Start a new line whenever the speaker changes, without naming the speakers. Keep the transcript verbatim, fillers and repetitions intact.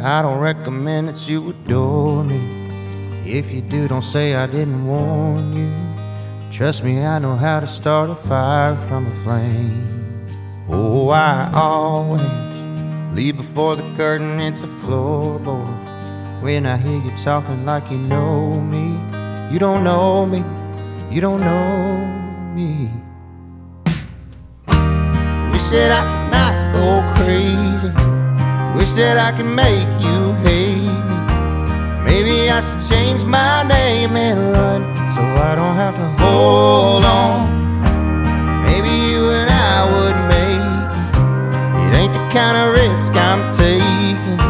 I don't recommend that you adore me. If you do, don't say I didn't warn you. Trust me, I know how to start a fire from a flame. Oh, I always leave before the curtain, it's a floorboard. When I hear you talking like you know me, you don't know me, you don't know me. Wish that I could not go crazy. Wish that I could make you hate me. Maybe I should change my name and run, so I don't have to hold on. Maybe you and I would make it. It ain't the kind of risk I'm taking.